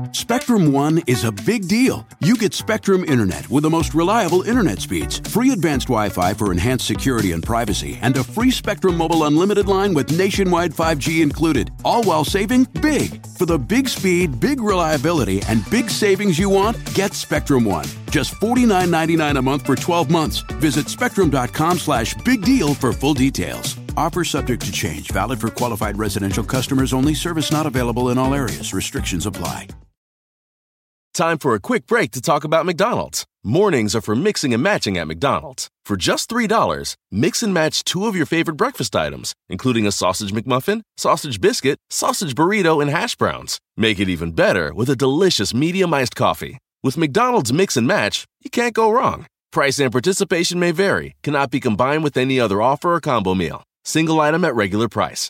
Spectrum One is a big deal. You get Spectrum Internet with the most reliable internet speeds, free advanced Wi-Fi for enhanced security and privacy, and a free Spectrum Mobile Unlimited line with nationwide 5G included, all while saving big. For the big speed, big reliability, and big savings you want, get Spectrum One. Just $49.99 a month for 12 months. Visit spectrum.com/big deal for full details. Offer subject to change. Valid for qualified residential customers only. Service not available in all areas. Restrictions apply. Time for a quick break to talk about McDonald's. Mornings are for mixing and matching at McDonald's. For just $3, mix and match 2 of your favorite breakfast items, including a sausage McMuffin, sausage biscuit, sausage burrito, and hash browns. Make it even better with a delicious medium iced coffee. With McDonald's Mix and Match, you can't go wrong. Price and participation may vary. Cannot be combined with any other offer or combo meal. Single item at regular price.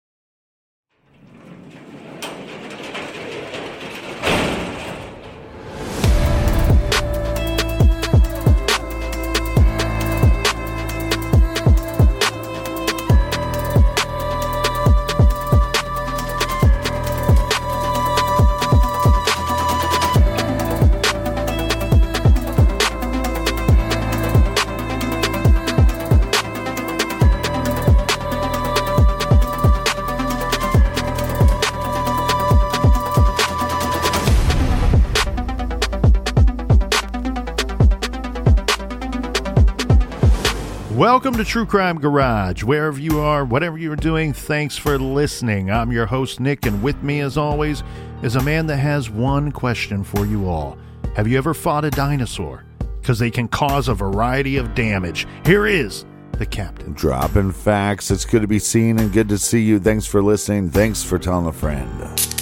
Welcome to True Crime Garage. Wherever you are, whatever you're doing, thanks for listening. I'm your host, Nick, and with me, as always, is a man that has one question for you all. Have you ever fought a dinosaur? Because they can cause a variety of damage. Here is the captain. Dropping facts. It's good to be seen and good to see you. Thanks for listening. Thanks for telling a friend.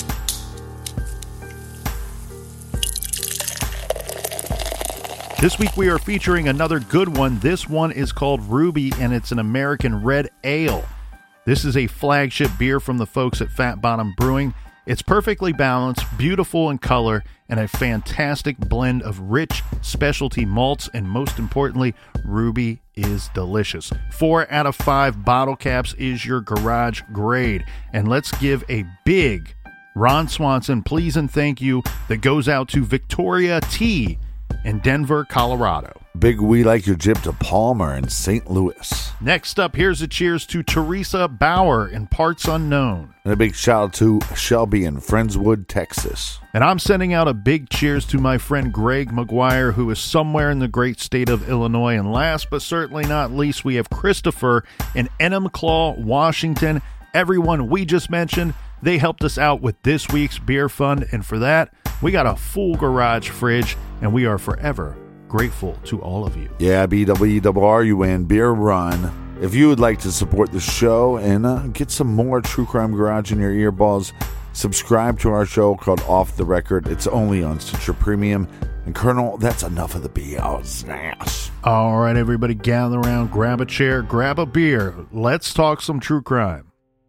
This week we are featuring another good one. This one is called Ruby, and it's an American red ale. This is a flagship beer from the folks at Fat Bottom Brewing. It's perfectly balanced, beautiful in color, and a fantastic blend of rich specialty malts, and most importantly, Ruby is delicious. 4 out of 5 bottle caps is your garage grade. And let's give a big Ron Swanson please and thank you that goes out to Victoria T. in Denver, Colorado. Big we like your jib to Palmer in St. Louis. Next up, here's a cheers to Teresa Bauer in Parts Unknown. And a big shout out to Shelby in Friendswood, Texas. And I'm sending out a big cheers to my friend Greg McGuire, who is somewhere in the great state of Illinois. And last but certainly not least, we have Christopher in Enumclaw, Washington. Everyone we just mentioned, they helped us out with this week's beer fund. And for that, we got a full garage fridge, and we are forever grateful to all of you. Yeah, BWRUN Beer Run. If you would like to support the show and get some more True Crime Garage in your earballs, subscribe to our show called Off the Record. It's only on Stitcher Premium. And Colonel, that's enough of the BS. All right, everybody, gather around, grab a chair, grab a beer. Let's talk some true crime.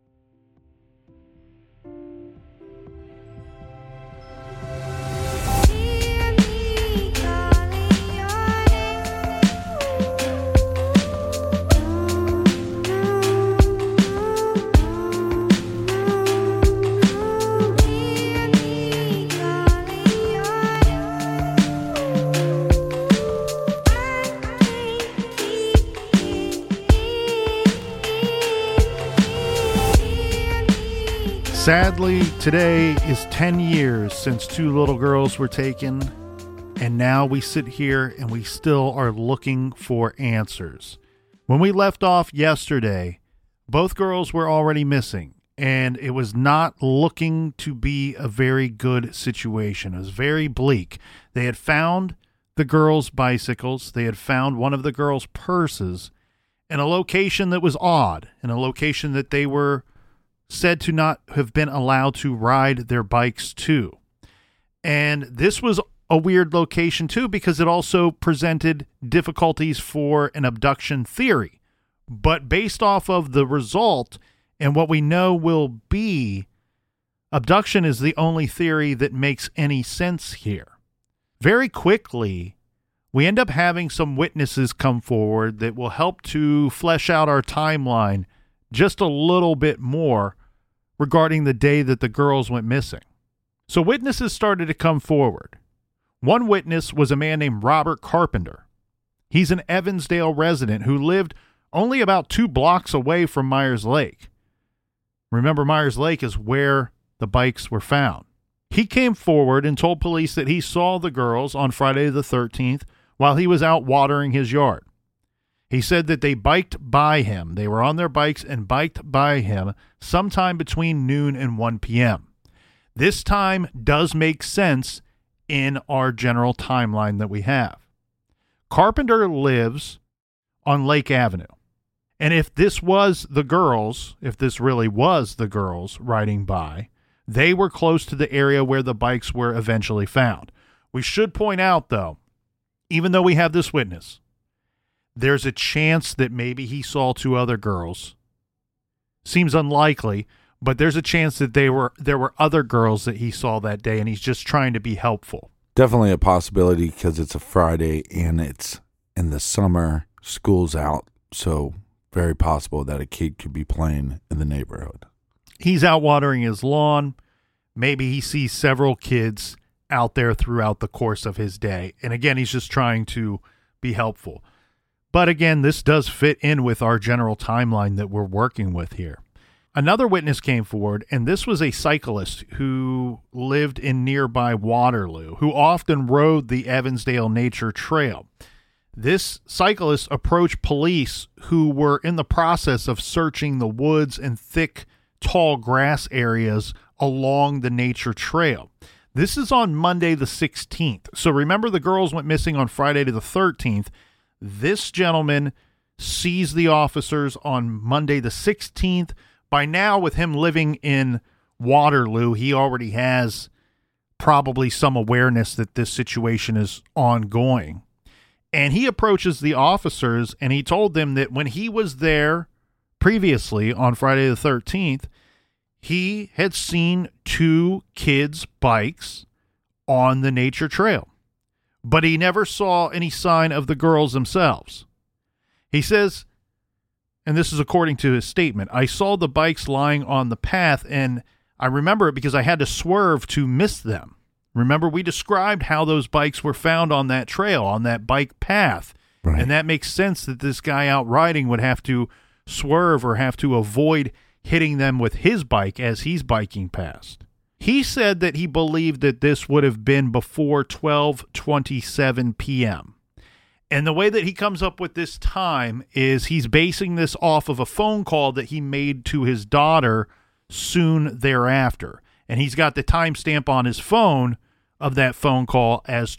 Sadly, today is 10 years since 2 little girls were taken, and now we sit here and we still are looking for answers. When we left off yesterday, both girls were already missing, and it was not looking to be a very good situation. It was very bleak. They had found the girls' bicycles. They had found one of the girls' purses in a location that was odd, in a location that they were said to not have been allowed to ride their bikes to. And this was a weird location too, because it also presented difficulties for an abduction theory. But based off of the result and what we know will be, abduction is the only theory that makes any sense here. Very quickly, we end up having some witnesses come forward that will help to flesh out our timeline just a little bit more regarding the day that the girls went missing. So witnesses started to come forward. One witness was a man named Robert Carpenter. He's an Evansdale resident who lived only about 2 blocks away from Myers Lake. Remember, Myers Lake is where the bikes were found. He came forward and told police that he saw the girls on Friday the 13th while he was out watering his yard. He said that they biked by him. They were on their bikes and biked by him sometime between noon and 1 p.m. This time does make sense in our general timeline that we have. Carpenter lives on Lake Avenue. And if this was the girls, if this really was the girls riding by, they were close to the area where the bikes were eventually found. We should point out, though, even though we have this witness, there's a chance that maybe he saw 2 other girls. Seems unlikely, but there's a chance that there were other girls that he saw that day, and he's just trying to be helpful. Definitely a possibility because it's a Friday and it's in the summer, school's out, so very possible that a kid could be playing in the neighborhood. He's out watering his lawn. Maybe he sees several kids out there throughout the course of his day. And again, he's just trying to be helpful. But again, this does fit in with our general timeline that we're working with here. Another witness came forward, and this was a cyclist who lived in nearby Waterloo, who often rode the Evansdale Nature Trail. This cyclist approached police who were in the process of searching the woods and thick, tall grass areas along the nature trail. This is on Monday the 16th. So remember, the girls went missing on Friday to the 13th. This gentleman sees the officers on Monday the 16th. By now, with him living in Waterloo, he already has probably some awareness that this situation is ongoing. And he approaches the officers, and he told them that when he was there previously on Friday the 13th, he had seen 2 kids' bikes on the nature trail, but he never saw any sign of the girls themselves. He says, and this is according to his statement, "I saw the bikes lying on the path, and I remember it because I had to swerve to miss them." Remember, we described how those bikes were found on that trail, on that bike path. Right. And that makes sense that this guy out riding would have to swerve or have to avoid hitting them with his bike as he's biking past. He said that he believed that this would have been before 12:27 p.m. And the way that he comes up with this time is he's basing this off of a phone call that he made to his daughter soon thereafter. And he's got the timestamp on his phone of that phone call as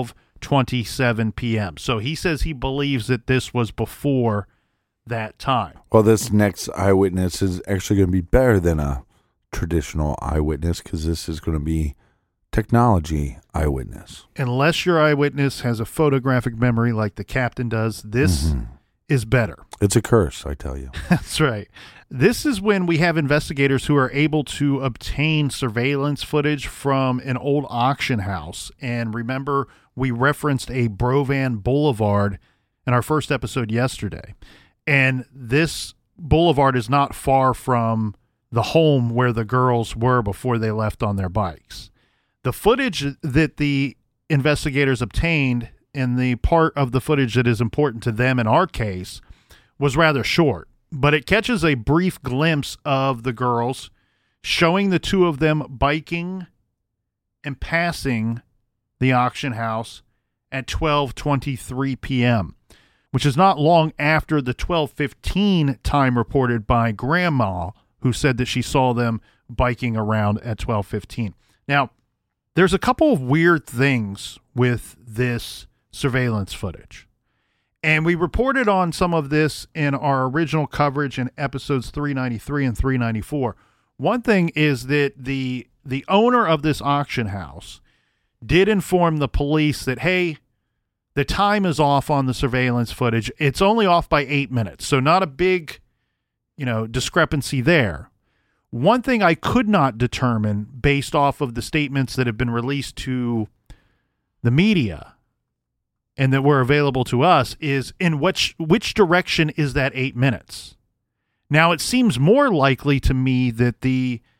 12:27 p.m. So he says he believes that this was before that time. Well, this next eyewitness is actually going to be better than a traditional eyewitness because this is going to be technology eyewitness. Unless your eyewitness has a photographic memory like the captain does, this is better. It's a curse, I tell you. That's right. This is when we have investigators who are able to obtain surveillance footage from an old auction house. And remember, we referenced a Brovan Boulevard in our first episode yesterday. And this boulevard is not far from the home where the girls were before they left on their bikes. The footage that the investigators obtained, and the part of the footage that is important to them in our case, was rather short, but it catches a brief glimpse of the girls, showing the 2 of them biking and passing the auction house at 12:23 p.m., which is not long after the 12:15 time reported by Grandma, who said that she saw them biking around at 12:15. Now, there's a couple of weird things with this surveillance footage. And we reported on some of this in our original coverage in episodes 393 and 394. One thing is that the owner of this auction house did inform the police that, hey, the time is off on the surveillance footage. It's only off by 8 minutes, so not a big, discrepancy there. One thing I could not determine based off of the statements that have been released to the media and that were available to us is in which direction is that 8 minutes? Now, it seems more likely to me that the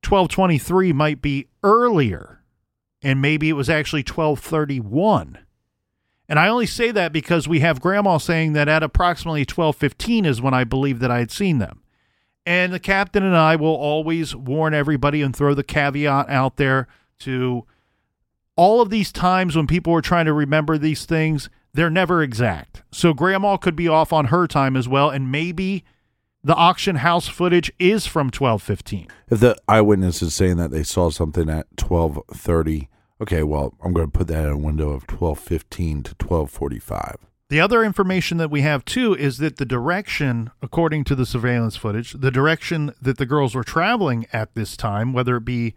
12:23 might be earlier, and maybe it was actually 12:31. And I only say that because we have Grandma saying that at approximately 12:15 is when I believe that I had seen them. And the captain and I will always warn everybody and throw the caveat out there to all of these times when people were trying to remember these things, they're never exact. So Grandma could be off on her time as well, and maybe the auction house footage is from 12:15. If the eyewitness is saying that they saw something at 12:30, okay, well, I'm going to put that in a window of 12:15 to 12:45. The other information that we have, too, is that the direction, according to the surveillance footage, the direction that the girls were traveling at this time, whether it be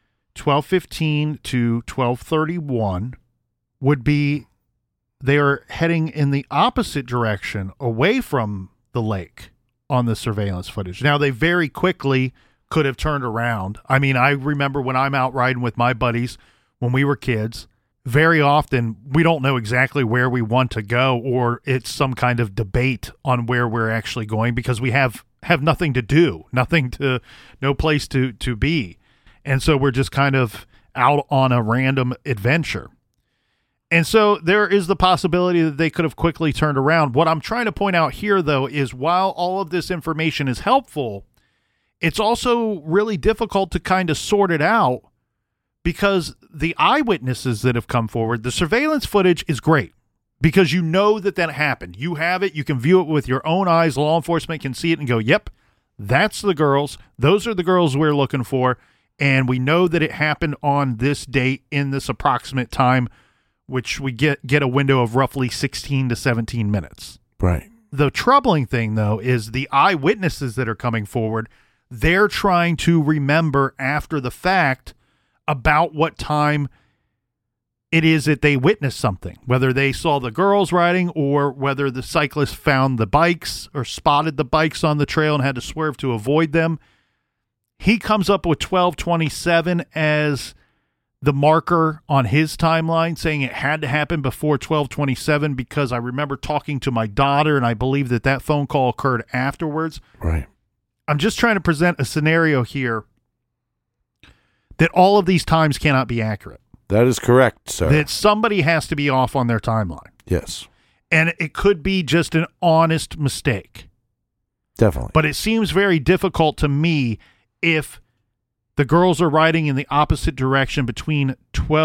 12:15 to 12:31, would be they are heading in the opposite direction away from the lake on the surveillance footage. Now, they very quickly could have turned around. I mean, I remember when I'm out riding with my buddies when we were kids, very often we don't know exactly where we want to go, or it's some kind of debate on where we're actually going because we have nothing to do, no place to be. And so we're just kind of out on a random adventure. And so there is the possibility that they could have quickly turned around. What I'm trying to point out here, though, is while all of this information is helpful, it's also really difficult to kind of sort it out because the eyewitnesses that have come forward, the surveillance footage is great because you know that happened. You have it. You can view it with your own eyes. Law enforcement can see it and go, yep, that's the girls. Those are the girls we're looking for. And we know that it happened on this date in this approximate time, which we get a window of roughly 16 to 17 minutes. Right. The troubling thing, though, is the eyewitnesses that are coming forward, they're trying to remember after the fact about what time it is that they witnessed something, whether they saw the girls riding or whether the cyclist found the bikes or spotted the bikes on the trail and had to swerve to avoid them. He comes up with 12:27 as the marker on his timeline, saying it had to happen before 12:27 because I remember talking to my daughter, and I believe that phone call occurred afterwards. Right. I'm just trying to present a scenario here that all of these times cannot be accurate. That is correct, sir. That somebody has to be off on their timeline. Yes. And it could be just an honest mistake. Definitely. But it seems very difficult to me if the girls are riding in the opposite direction between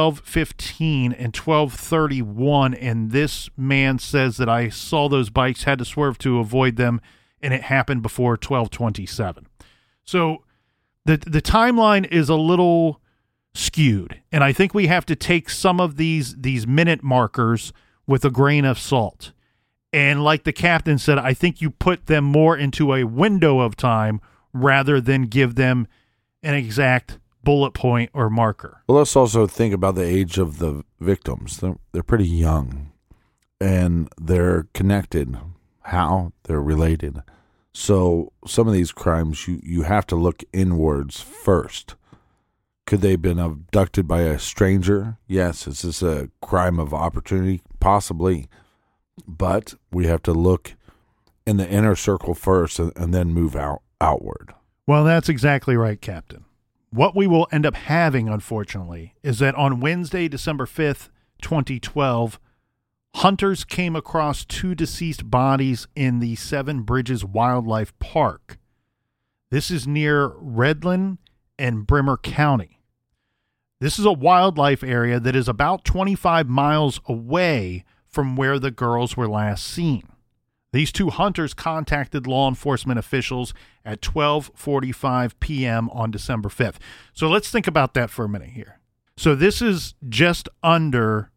12:15 and 12:31, and this man says that I saw those bikes, had to swerve to avoid them, and it happened before 12:27. So the timeline is a little skewed, and I think we have to take some of these minute markers with a grain of salt. And like the captain said, I think you put them more into a window of time rather than give them an exact bullet point or marker. Well, let's also think about the age of the victims. They're pretty young, and they're connected. How? They're related. So some of these crimes, you have to look inwards first. Could they have been abducted by a stranger? Yes. Is this a crime of opportunity? Possibly. But we have to look in the inner circle first and then move outward. Well, that's exactly right, Captain. What we will end up having, unfortunately, is that on Wednesday, December 5th, 2012, hunters came across two deceased bodies in the Seven Bridges Wildlife Park. This is near Redland and Bremer County. This is a wildlife area that is about 25 miles away from where the girls were last seen. These two hunters contacted law enforcement officials at 12:45 p.m. on December 5th. So let's think about that for a minute here. So this is just under,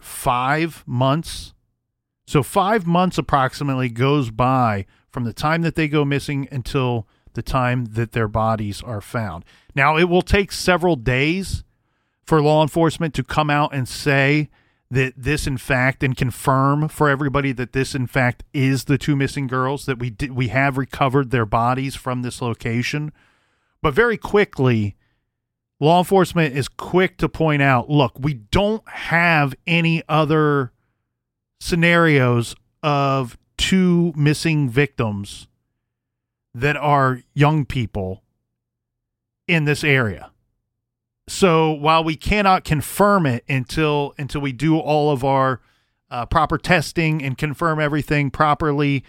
5 months? So 5 months approximately goes by from the time that they go missing until the time that their bodies are found. Now, it will take several days for law enforcement to come out and say that this, in fact, and confirm for everybody that this, in fact, is the two missing girls, that we have recovered their bodies from this location. But very quickly, law enforcement is quick to point out, look, we don't have any other scenarios of two missing victims that are young people in this area. So while we cannot confirm it until we do all of our proper testing and confirm everything properly,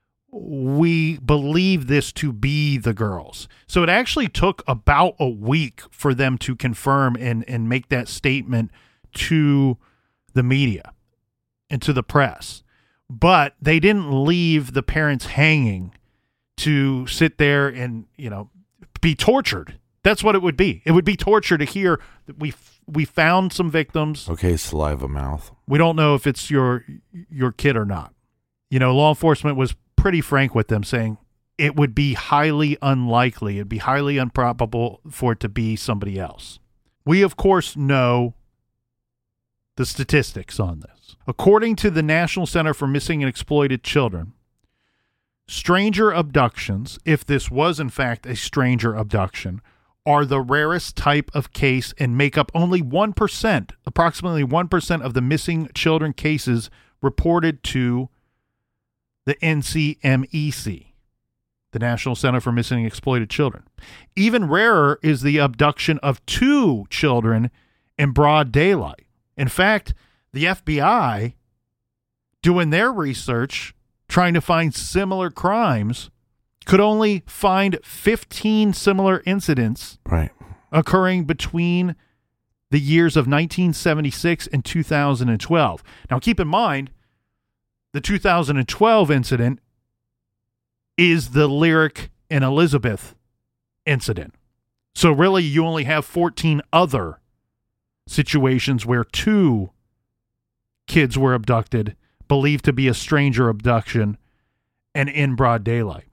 we believe this to be the girls. So it actually took about a week for them to confirm and make that statement to the media and to the press. But they didn't leave the parents hanging to sit there and, be tortured. That's what it would be. It would be torture to hear that we found some victims. Okay, saliva mouth. We don't know if it's your kid or not. Law enforcement was pretty frank with them, saying it would be highly unlikely, it'd be highly improbable for it to be somebody else. We, of course, know the statistics on this. According to the National Center for Missing and Exploited Children, stranger abductions, if this was in fact a stranger abduction, are the rarest type of case and make up only 1%, approximately 1% of the missing children cases reported to the NCMEC, the National Center for Missing and Exploited Children. Even rarer is the abduction of 2 children in broad daylight. In fact, the FBI, doing their research, trying to find similar crimes, could only find 15 similar incidents occurring between the years of 1976 and 2012. Now, keep in mind, the 2012 incident is the Lyric and Elizabeth incident. So really, you only have 14 other situations where 2 kids were abducted, believed to be a stranger abduction, and in broad daylight.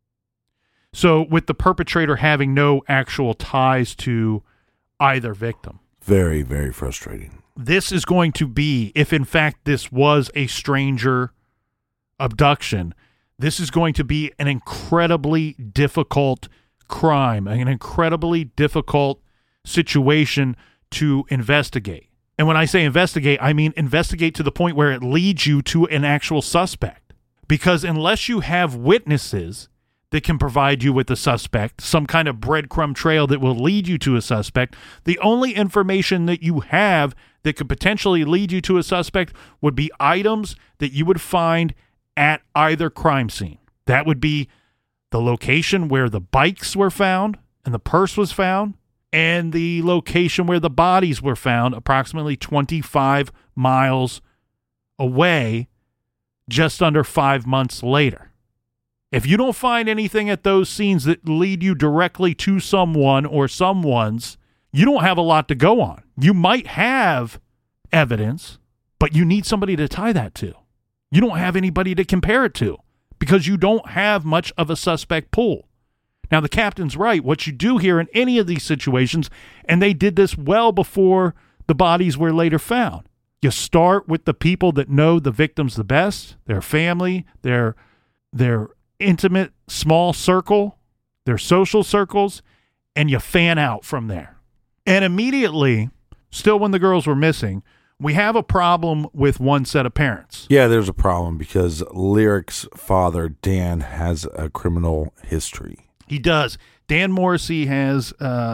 So with the perpetrator having no actual ties to either victim. Very, very frustrating. This is going to be, if in fact this was a stranger abduction, this is going to be an incredibly difficult crime, an incredibly difficult situation to investigate. And when I say investigate, I mean investigate to the point where it leads you to an actual suspect. Because unless you have witnesses that can provide you with a suspect, some kind of breadcrumb trail that will lead you to a suspect, the only information that you have that could potentially lead you to a suspect would be items that you would find at either crime scene. That would be the location where the bikes were found and the purse was found, and the location where the bodies were found approximately 25 miles away just under 5 months later. If you don't find anything at those scenes that lead you directly to someone or someone's, you don't have a lot to go on. You might have evidence, but you need somebody to tie that to. You don't have anybody to compare it to because you don't have much of a suspect pool. Now, the captain's right. What you do here in any of these situations, and they did this well before the bodies were later found, you start with the people that know the victims the best, their family, their intimate small circle, their social circles, and you fan out from there. And immediately, still when the girls were missing, we have a problem with one set of parents. Yeah, there's a problem because Lyric's father, Dan, has a criminal history. He does. Dan Morrissey has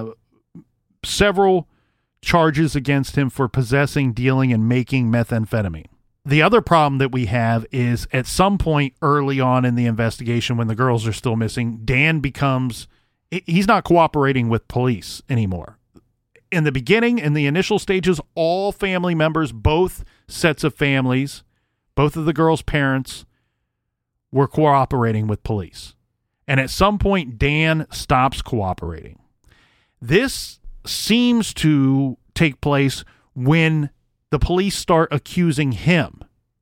several charges against him for possessing, dealing, and making methamphetamine. The other problem that we have is at some point early on in the investigation when the girls are still missing, Dan he's not cooperating with police anymore. In the beginning, in the initial stages, all family members, both sets of families, both of the girls' parents were cooperating with police. And at some point, Dan stops cooperating. This seems to take place when the police start accusing him.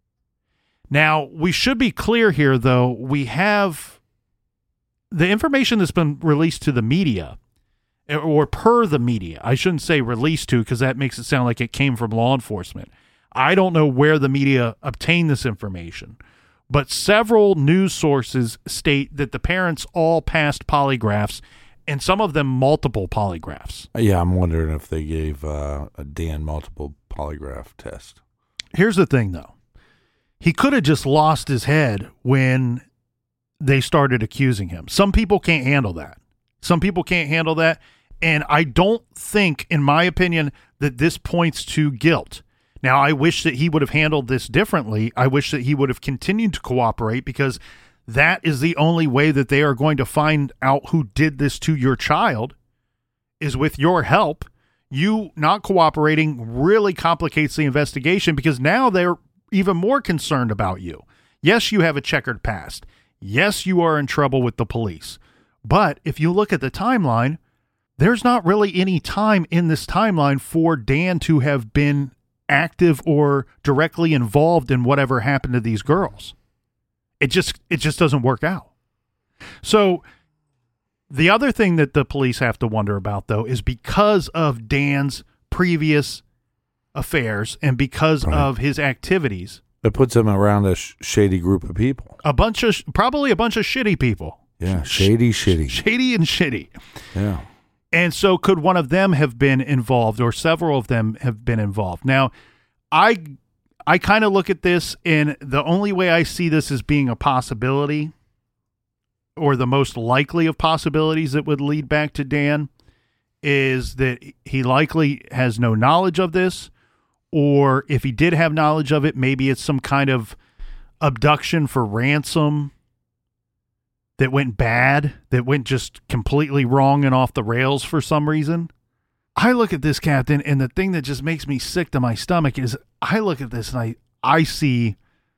Now, we should be clear here, though. We have the information that's been released to the media, or per the media. I shouldn't say released to because that makes it sound like it came from law enforcement. I don't know where the media obtained this information, but several news sources state that the parents all passed polygraphs, and some of them multiple polygraphs. Yeah, I'm wondering if they gave a Dan multiple polygraph test. Here's the thing, though. He could have just lost his head when they started accusing him. Some people can't handle that. And I don't think, in my opinion, that this points to guilt. Now, I wish that he would have handled this differently. I wish that he would have continued to cooperate, because that is the only way that they are going to find out who did this to your child, is with your help. You not cooperating really complicates the investigation, because now they're even more concerned about you. Yes, you have a checkered past. Yes, you are in trouble with the police. But if you look at the timeline, there's not really any time in this timeline for Dan to have been active or directly involved in whatever happened to these girls. It just doesn't work out. So the other thing that the police have to wonder about, though, is because of Dan's previous affairs and because of his activities, it puts him around a shady group of people. Probably a bunch of shitty people. Yeah, shady. Shady and shitty. Yeah. And so could one of them have been involved, or several of them have been involved? Now, I kind of look at this, and the only way I see this as being a possibility, or the most likely of possibilities that would lead back to Dan, is that he likely has no knowledge of this, or if he did have knowledge of it, maybe it's some kind of abduction for ransom that went bad, that went just completely wrong and off the rails for some reason. I look at this, Captain, and the thing that just makes me sick to my stomach is I look at this and I see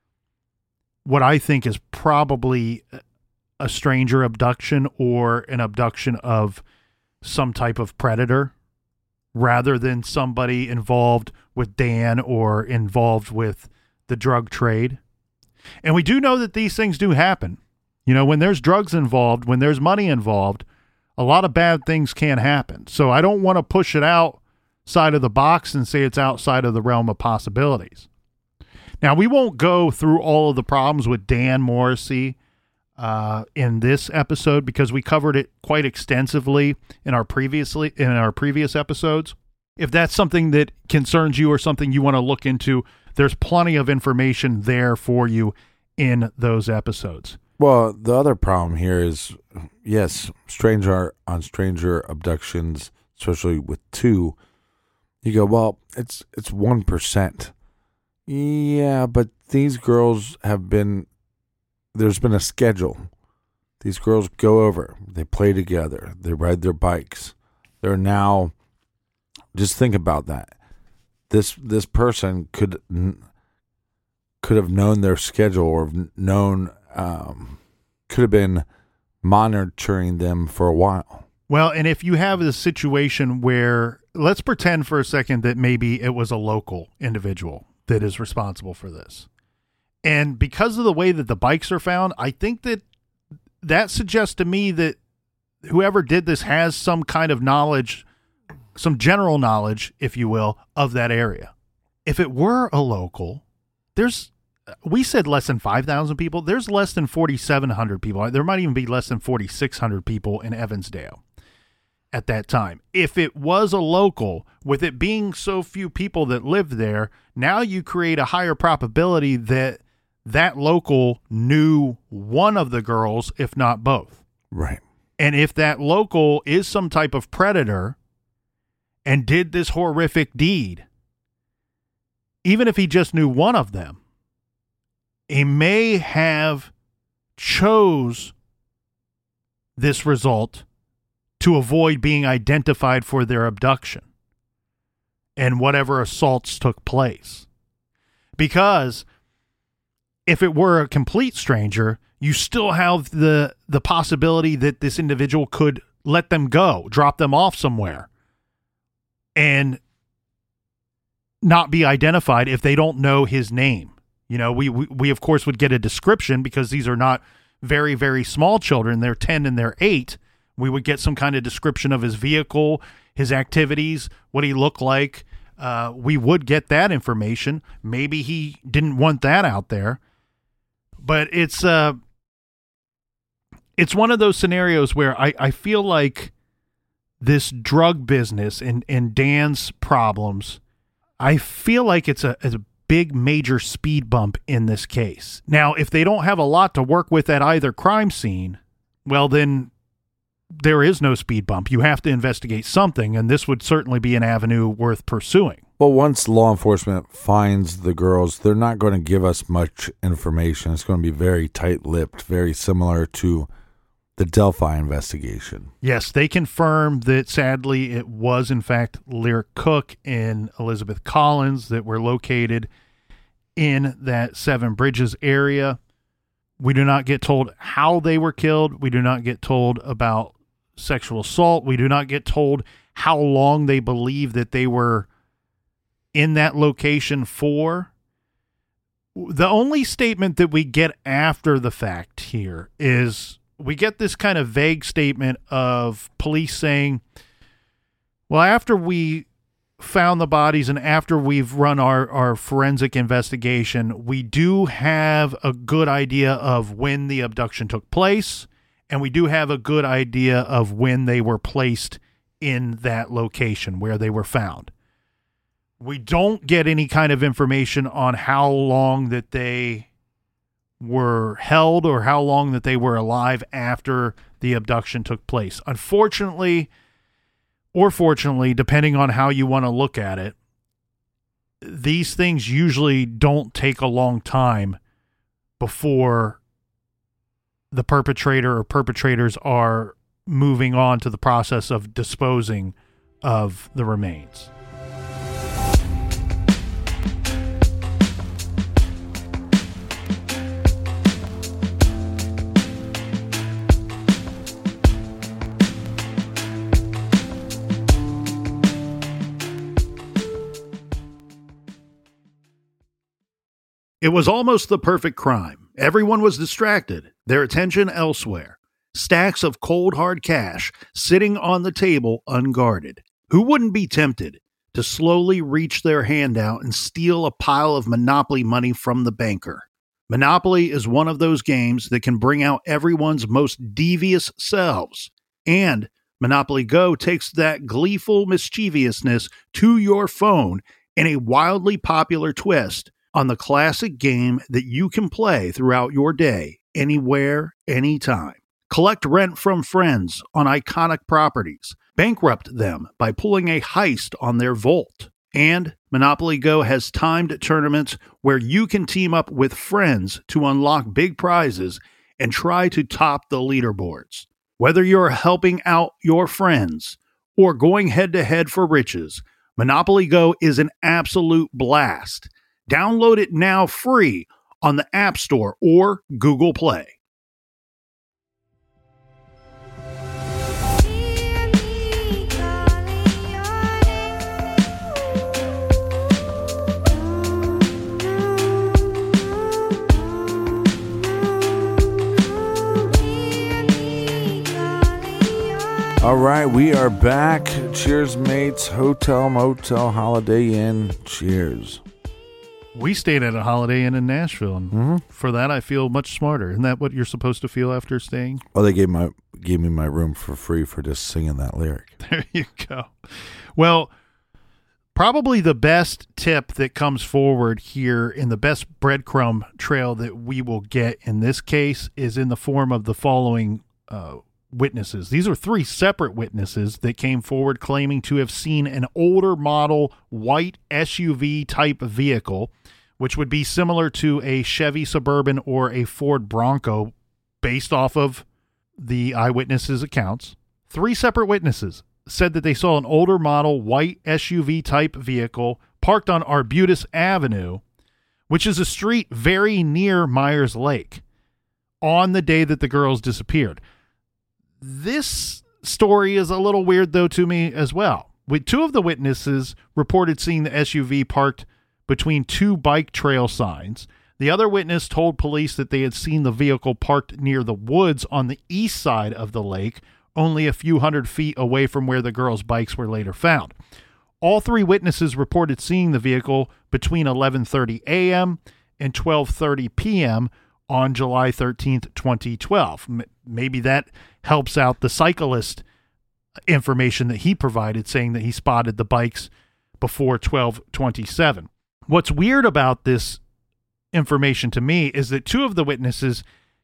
what I think is probably a stranger abduction, or an abduction of some type of predator, rather than somebody involved with Dan or involved with the drug trade. And we do know that these things do happen. You know, when there's drugs involved, when there's money involved, a lot of bad things can happen. So I don't want to push it outside of the box and say it's outside of the realm of possibilities. Now, we won't go through all of the problems with Dan Morrissey in this episode, because we covered it quite extensively in our previous episodes. If that's something that concerns you or something you want to look into, there's plenty of information there for you in those episodes. Well, the other problem here is, yes, stranger on stranger abductions, especially with two, you go, well, it's 1%. Yeah, but these girls there's been a schedule. These girls go over, they play together, they ride their bikes. They're now, just think about that. This person could have known their schedule, or known, could have been monitoring them for a while. Well, and if you have a situation where, let's pretend for a second that maybe it was a local individual that is responsible for this. And because of the way that the bikes are found, I think that suggests to me that whoever did this has some kind of knowledge, some general knowledge, if you will, of that area. If it were a local, we said less than 5,000 people. There's less than 4,700 people. There might even be less than 4,600 people in Evansdale at that time. If it was a local, with it being so few people that lived there, now you create a higher probability that that local knew one of the girls, if not both. Right. And if that local is some type of predator and did this horrific deed, even if he just knew one of them, he may have chose this result to avoid being identified for their abduction and whatever assaults took place. Because if it were a complete stranger, you still have the possibility that this individual could let them go, drop them off somewhere, and not be identified if they don't know his name. You know, we of course would get a description, because these are not very, very small children. They're 10 and they're 8. We would get some kind of description of his vehicle, his activities, what he looked like. We would get that information. Maybe he didn't want that out there. But it's one of those scenarios where I feel like this drug business and Dan's problems, I feel like it's a big major speed bump in this case. Now, if they don't have a lot to work with at either crime scene, well, then there is no speed bump. You have to investigate something, and this would certainly be an avenue worth pursuing. Well, once law enforcement finds the girls, they're not going to give us much information. It's going to be very tight-lipped, very similar to the Delphi investigation. Yes, they confirmed that sadly it was in fact Lyric Cook and Elizabeth Collins that were located in that Seven Bridges area. We do not get told how they were killed. We do not get told about sexual assault. We do not get told how long they believe that they were in that location for. The only statement that we get after the fact here is we get this kind of vague statement of police saying, well, after we found the bodies and after we've run our forensic investigation, we do have a good idea of when the abduction took place, and we do have a good idea of when they were placed in that location where they were found. We don't get any kind of information on how long that they were held or how long that they were alive after the abduction took place. Unfortunately, or fortunately, depending on how you want to look at it, these things usually don't take a long time before the perpetrator or perpetrators are moving on to the process of disposing of the remains. It was almost the perfect crime. Everyone was distracted, their attention elsewhere. Stacks of cold hard cash sitting on the table unguarded. Who wouldn't be tempted to slowly reach their hand out and steal a pile of Monopoly money from the banker? Monopoly is one of those games that can bring out everyone's most devious selves. And Monopoly Go takes that gleeful mischievousness to your phone in a wildly popular twist on the classic game that you can play throughout your day, anywhere, anytime. Collect rent from friends on iconic properties. Bankrupt them by pulling a heist on their vault. And Monopoly Go has timed tournaments where you can team up with friends to unlock big prizes and try to top the leaderboards. Whether you're helping out your friends or going head-to-head for riches, Monopoly Go is an absolute blast. Download it now free on the App Store or Google Play. All right, we are back. Cheers, mates. Hotel, motel, Holiday Inn. Cheers. We stayed at a Holiday Inn in Nashville, and for that I feel much smarter. Isn't that what you're supposed to feel after staying? Well, they gave me my room for free for just singing that lyric. There you go. Well, probably the best tip that comes forward here in the best breadcrumb trail that we will get in this case is in the form of the following witnesses. These are three separate witnesses that came forward claiming to have seen an older model white SUV type vehicle, which would be similar to a Chevy Suburban or a Ford Bronco based off of the eyewitnesses' accounts. Three separate witnesses said that they saw an older model white SUV type vehicle parked on Arbutus Avenue, which is a street very near Myers Lake, on the day that the girls disappeared. This story is a little weird, though, to me as well. Two of the witnesses reported seeing the SUV parked between two bike trail signs. The other witness told police that they had seen the vehicle parked near the woods on the east side of the lake, only a few hundred feet away from where the girls' bikes were later found. All three witnesses reported seeing the vehicle between 11:30 a.m. and 12:30 p.m. on July 13th, 2012. Maybe that helps out the cyclist information that he provided, saying that he spotted the bikes before 12:27. What's weird about this information to me is that two of the witnesses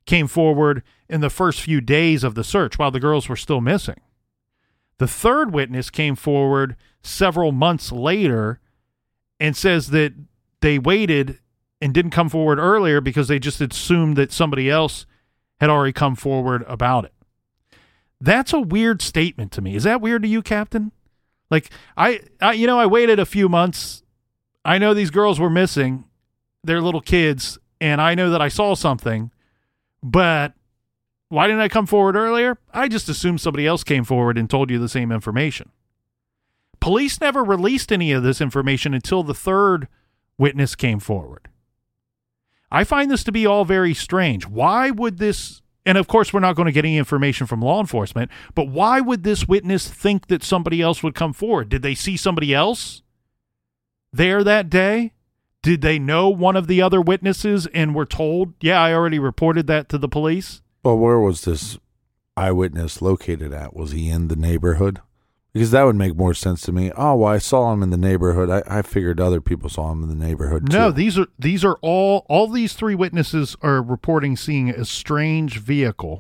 came forward in the first few days of the search while the girls were still missing. The third witness came forward several months later and says that they waited and didn't come forward earlier because they just assumed that somebody else had already come forward about it. That's a weird statement to me. Is that weird to you, Captain? Like, I waited a few months. I know these girls were missing. They're little kids, and I know that I saw something, but why didn't I come forward earlier? I just assumed somebody else came forward and told you the same information. Police never released any of this information until the third witness came forward. I find this to be all very strange. Why would this, and of course we're not going to get any information from law enforcement, but why would this witness think that somebody else would come forward? Did they see somebody else there that day? Did they know one of the other witnesses and were told, yeah, I already reported that to the police? Well, where was this eyewitness located at? Was he in the neighborhood? Because that would make more sense to me. Oh, well, I saw him in the neighborhood. I figured other people saw him in the neighborhood too. No, these are all these three witnesses are reporting seeing a strange vehicle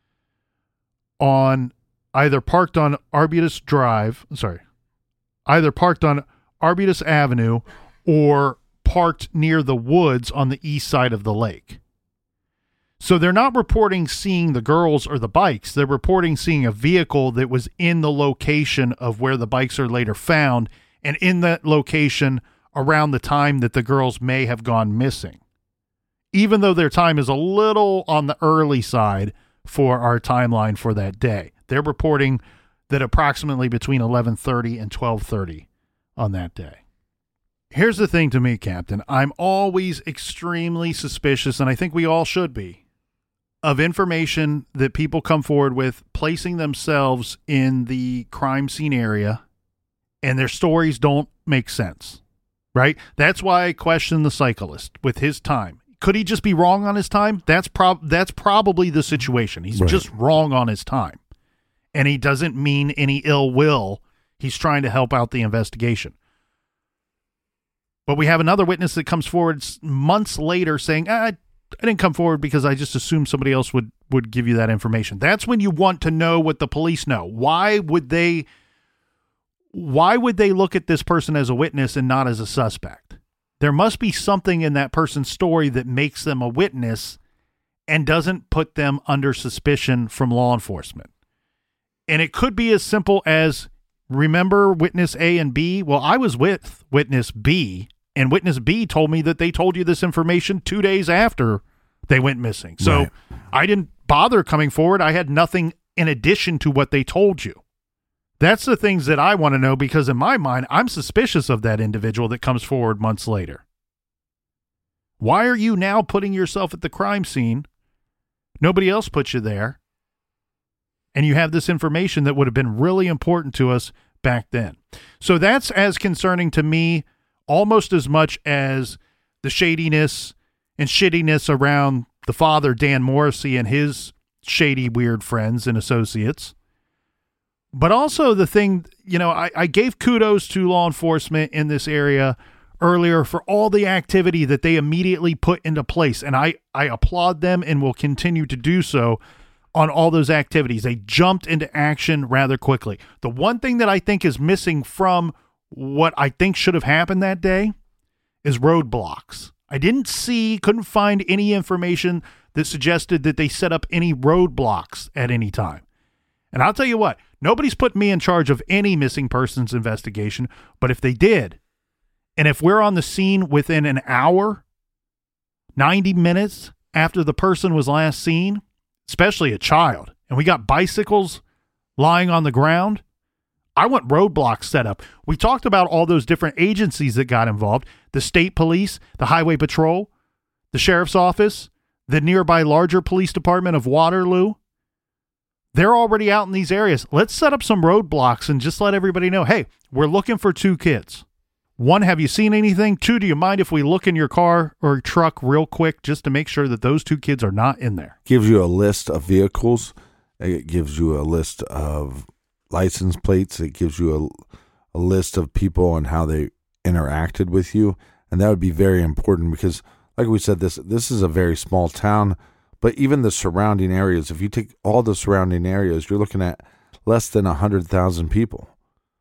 either parked on Arbutus Avenue or parked near the woods on the east side of the lake. So they're not reporting seeing the girls or the bikes. They're reporting seeing a vehicle that was in the location of where the bikes are later found and in that location around the time that the girls may have gone missing. Even though their time is a little on the early side for our timeline for that day. They're reporting that approximately between 11:30 and 12:30 on that day. Here's the thing to me, Captain. I'm always extremely suspicious, and I think we all should be, of information that people come forward with placing themselves in the crime scene area and their stories don't make sense, right? That's why I question the cyclist with his time. Could he just be wrong on his time? That's probably the situation. He's just wrong on his time. And he doesn't mean any ill will. He's trying to help out the investigation. But we have another witness that comes forward months later saying, I didn't come forward because I just assumed somebody else would give you that information. That's when you want to know what the police know. Why would they look at this person as a witness and not as a suspect? There must be something in that person's story that makes them a witness and doesn't put them under suspicion from law enforcement. And it could be as simple as, remember witness A and B? Well, I was with witness B, and witness B told me that they told you this information 2 days after they went missing. So I didn't bother coming forward. I had nothing in addition to what they told you. That's the things that I want to know, because in my mind, I'm suspicious of that individual that comes forward months later. Why are you now putting yourself at the crime scene? Nobody else put you there. And you have this information that would have been really important to us back then. So that's as concerning to me almost as much as the shadiness and shittiness around the father, Dan Morrissey, and his shady, weird friends and associates. But also the thing, I gave kudos to law enforcement in this area earlier for all the activity that they immediately put into place. And I applaud them and will continue to do so on all those activities. They jumped into action rather quickly. The one thing that I think is missing from what I think should have happened that day is roadblocks. I couldn't find any information that suggested that they set up any roadblocks at any time. And I'll tell you what, nobody's put me in charge of any missing persons investigation, but if they did, and if we're on the scene within an hour, 90 minutes after the person was last seen, especially a child, and we got bicycles lying on the ground, I want roadblocks set up. We talked about all those different agencies that got involved: the state police, the highway patrol, the sheriff's office, the nearby larger police department of Waterloo. They're already out in these areas. Let's set up some roadblocks and just let everybody know, hey, we're looking for 2 kids. 1, have you seen anything? 2, do you mind if we look in your car or truck real quick just to make sure that those 2 kids are not in there? Gives you a list of vehicles. It gives you a list of license plates. It gives you a list of people and how they interacted with you. And that would be very important because, like we said, this is a very small town, But even the surrounding areas, if you take all the surrounding areas, you're looking at less than 100,000 people.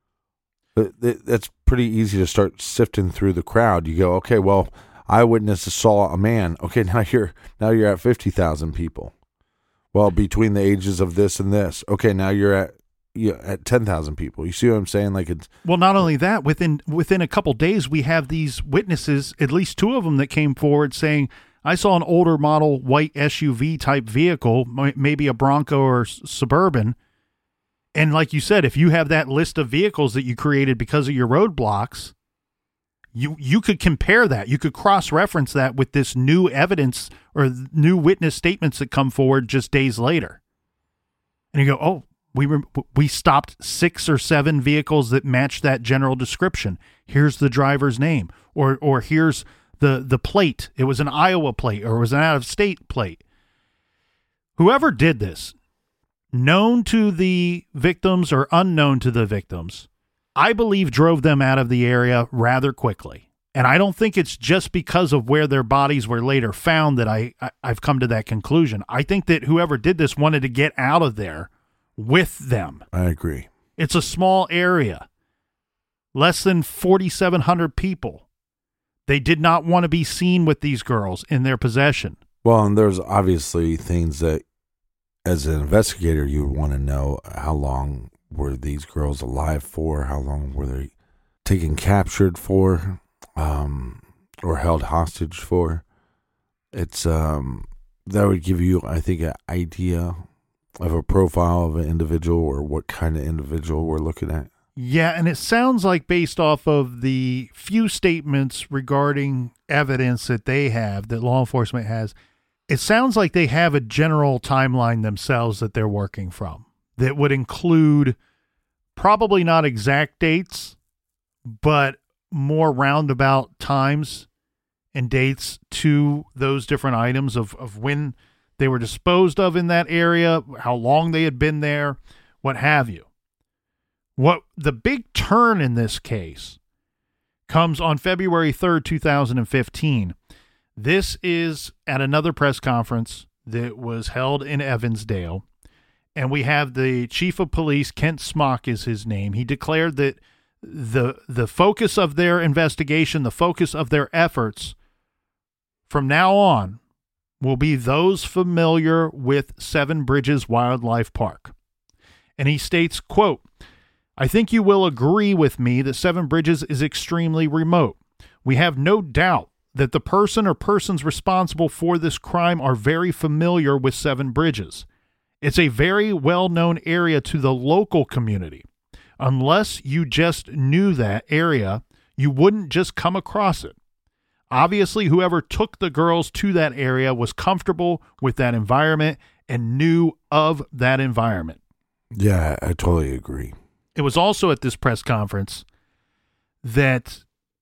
That's pretty easy to start sifting through the crowd. You go, okay, well, eyewitnesses saw a man. Okay, now you're at 50,000 people. Well, between the ages of this and this. Okay, now you're at 10,000 people. You see what I'm saying? Like it's well, not only that, within a couple days, we have these witnesses, at least 2 of them, that came forward saying, I saw an older model white SUV type vehicle, maybe a Bronco or Suburban. And like you said, if you have that list of vehicles that you created because of your roadblocks, you could compare that. You could cross-reference that with this new evidence or new witness statements that come forward just days later. And you go, oh, we stopped 6 or 7 vehicles that match that general description. Here's the driver's name, or here's the plate. It was an Iowa plate, or it was an out-of-state plate. Whoever did this, known to the victims or unknown to the victims, I believe drove them out of the area rather quickly. And I don't think it's just because of where their bodies were later found that I've come to that conclusion. I think that whoever did this wanted to get out of there with them. I agree. It's a small area, less than 4,700 people. They did not want to be seen with these girls in their possession. Well, and there's obviously things that, as an investigator, you would want to know. How long were these girls alive for? How long were they taken captured for, or held hostage for? It's that would give you, I think, an idea of a profile of an individual or what kind of individual we're looking at. Yeah, and it sounds like, based off of the few statements regarding evidence that they have, that law enforcement has, it sounds like they have a general timeline themselves that they're working from that would include probably not exact dates, but more roundabout times and dates to those different items of when they were disposed of in that area, how long they had been there, what have you. What the big turn in this case comes on February 3rd, 2015. This is at another press conference that was held in Evansdale, and we have the chief of police, Kent Smock is his name. He declared that the focus of their investigation, the focus of their efforts from now on will be those familiar with Seven Bridges Wildlife Park. And he states, quote, I think you will agree with me that Seven Bridges is extremely remote. We have no doubt that the person or persons responsible for this crime are very familiar with Seven Bridges. It's a very well-known area to the local community. Unless you just knew that area, you wouldn't just come across it. Obviously, whoever took the girls to that area was comfortable with that environment and knew of that environment. Yeah, I totally agree. It was also at this press conference that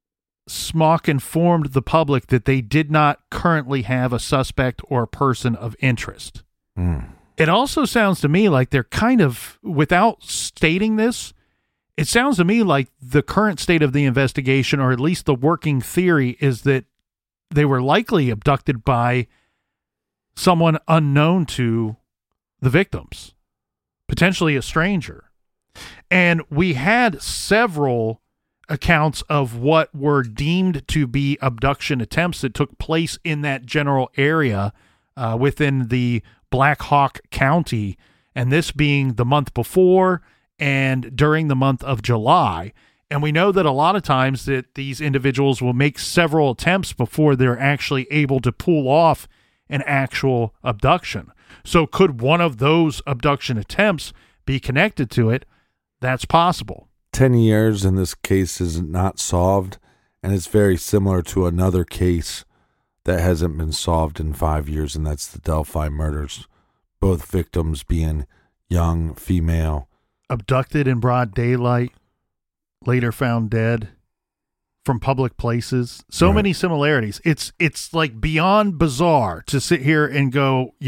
Smock informed the public that they did not currently have a suspect or a person of interest. It also sounds to me like they're kind of, without stating this, it sounds to me like the current state of the investigation, or at least the working theory, is that they were likely abducted by someone unknown to the victims, potentially a stranger. And we had several accounts of what were deemed to be abduction attempts that took place in that general area within the Black Hawk County, and this being the month before and during the month of July. And we know that a lot of times that these individuals will make several attempts before they're actually able to pull off an actual abduction. So could one of those abduction attempts be connected to it? That's possible. 10 years in this case is not solved, and it's very similar to another case that hasn't been solved in 5 years, and that's the Delphi murders. Both victims being young, female. Abducted in broad daylight, later found dead from public places. So Right. many similarities. It's like beyond bizarre to sit here and go, you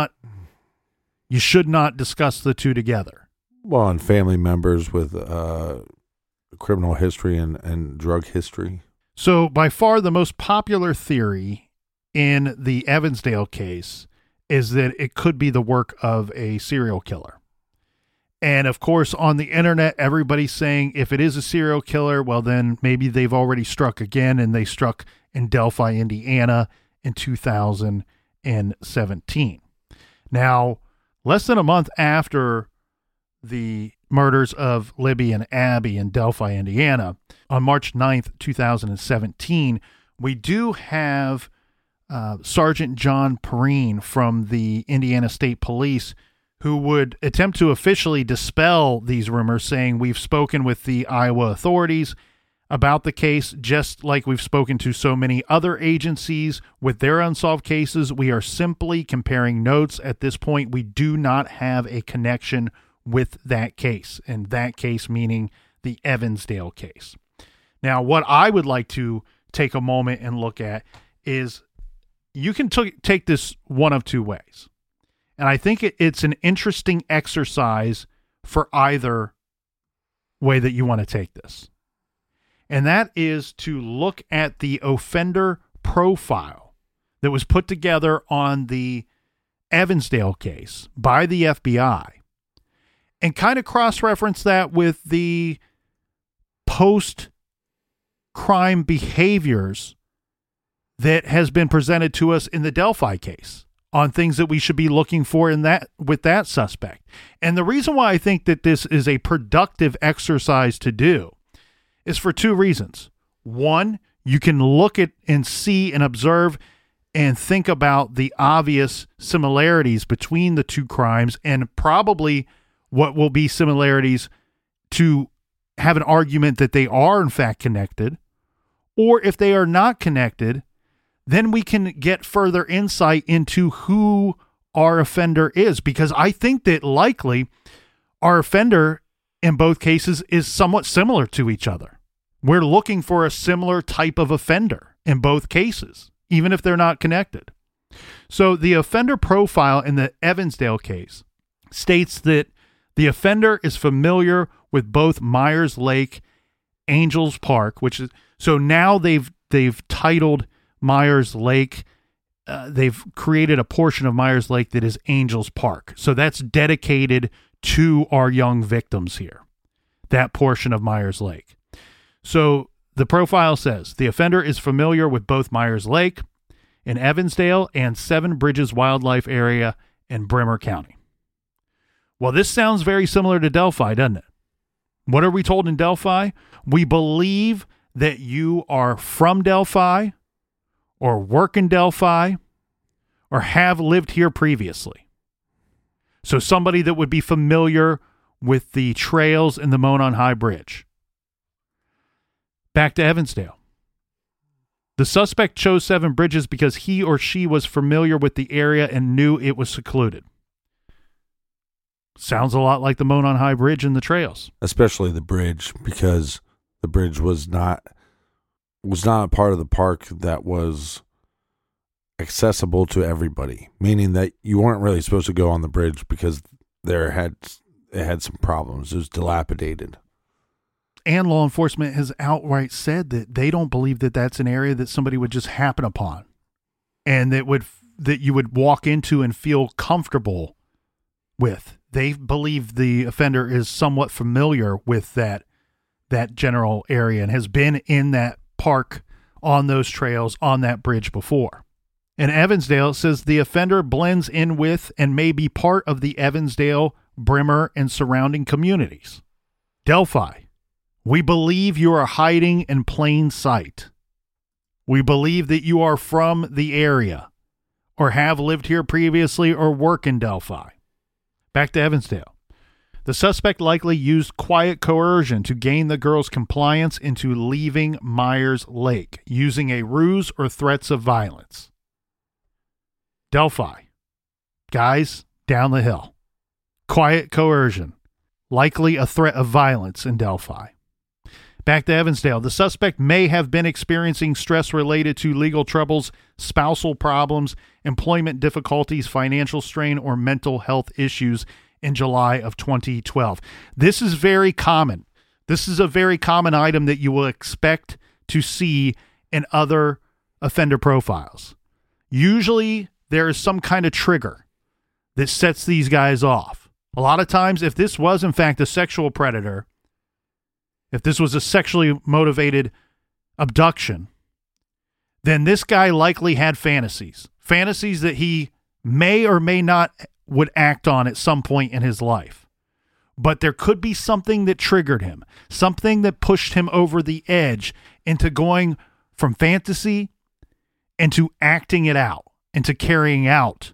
should not discuss the two together. Well, and family members with criminal history and drug history. So by far the most popular theory in the Evansdale case is that it could be the work of a serial killer. And of course, on the internet, everybody's saying if it is a serial killer, well, then maybe they've already struck again, and they struck in Delphi, Indiana in 2017. Now, less than a month after the murders of Libby and Abby in Delphi, Indiana, on March 9th, 2017, we do have Sergeant John Perrine from the Indiana State Police, who would attempt to officially dispel these rumors, saying we've spoken with the Iowa authorities about the case, just like we've spoken to so many other agencies with their unsolved cases. We are simply comparing notes at this point. We do not have a connection with that case, and that case meaning the Evansdale case. Now, what I would like to take a moment and look at is you can take this one of two ways. And I think it's an interesting exercise for either way that you want to take this. And that is to look at the offender profile that was put together on the Evansdale case by the FBI and kind of cross-reference that with the post-crime behaviors that has been presented to us in the Delphi case, on things that we should be looking for in that with that suspect. And the reason why I think that this is a productive exercise to do is for two reasons. One, you can look at and see and observe and think about the obvious similarities between the two crimes, and probably what will be similarities to have an argument that they are in fact connected. Or if they are not connected, then we can get further insight into who our offender is, because I think that likely our offender in both cases is somewhat similar to each other. We're looking for a similar type of offender in both cases, even if they're not connected. So the offender profile in the Evansdale case states that the offender is familiar with both Myers Lake, Angels Park, which is, so now they've titled Myers Lake, they've created a portion of Myers Lake that is Angels Park. So that's dedicated to our young victims here, that portion of Myers Lake. So the profile says the offender is familiar with both Myers Lake in Evansdale and Seven Bridges Wildlife Area in Bremer County. Well, this sounds very similar to Delphi, doesn't it? What are we told in Delphi? We believe that you are from Delphi, or work in Delphi, or have lived here previously. So somebody that would be familiar with the trails in the Monon High Bridge. Back to Evansdale. The suspect chose Seven Bridges because he or she was familiar with the area and knew it was secluded. Sounds a lot like the Monon High Bridge and the trails. Especially the bridge, because the bridge was not a part of the park that was accessible to everybody, meaning that you weren't really supposed to go on the bridge because it had some problems. It was dilapidated. And law enforcement has outright said that they don't believe that that's an area that somebody would just happen upon, and that you would walk into and feel comfortable with. They believe the offender is somewhat familiar with that general area and has been in that park, on those trails, on that bridge before. In Evansdale, it says the offender blends in with and may be part of the Evansdale, Bremer, and surrounding communities. Delphi, we believe you are hiding in plain sight. We believe that you are from the area, or have lived here previously, or work in Delphi. Back to Evansdale. The suspect likely used quiet coercion to gain the girl's compliance into leaving Myers Lake, using a ruse or threats of violence. Delphi. Guys, down the hill. Quiet coercion. Likely a threat of violence in Delphi. Back to Evansdale. The suspect may have been experiencing stress related to legal troubles, spousal problems, employment difficulties, financial strain, or mental health issues in July of 2012. This is very common. This is a very common item that you will expect to see in other offender profiles. Usually there is some kind of trigger that sets these guys off. A lot of times, if this was in fact a sexual predator, if this was a sexually motivated abduction, then this guy likely had fantasies that he may or may not would act on at some point in his life. But there could be something that triggered him, something that pushed him over the edge into going from fantasy into acting it out, into carrying out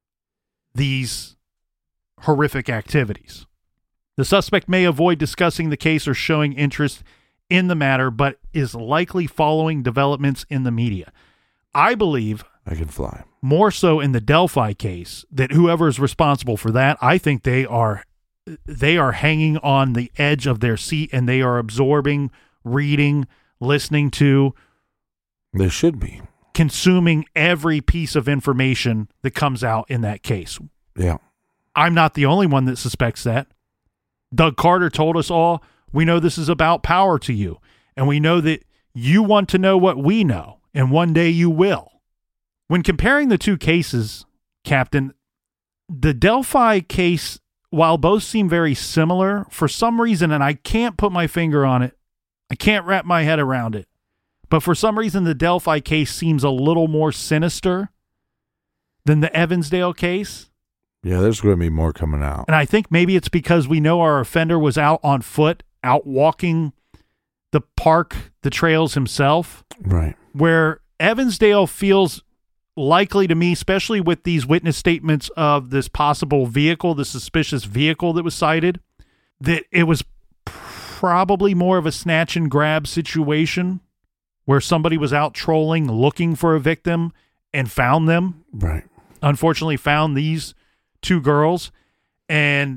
these horrific activities. The suspect may avoid discussing the case or showing interest in the matter, but is likely following developments in the media. I believe, I can fly, more so in the Delphi case, that whoever is responsible for that, I think they are hanging on the edge of their seat, and they are absorbing, reading, listening to. They should be. Consuming every piece of information that comes out in that case. Yeah. I'm not the only one that suspects that. Doug Carter told us all, we know this is about power to you, and we know that you want to know what we know, and one day you will. When comparing the two cases, Captain, the Delphi case, while both seem very similar, for some reason, and I can't put my finger on it, I can't wrap my head around it, but for some reason the Delphi case seems a little more sinister than the Evansdale case. Yeah, there's going to be more coming out. And I think maybe it's because we know our offender was out on foot, out walking the park, the trails himself. Right. Where Evansdale feels likely to me, especially with these witness statements of this possible vehicle, the suspicious vehicle that was cited, that it was probably more of a snatch and grab situation where somebody was out trolling, looking for a victim and found them. Right. Unfortunately found these two girls, and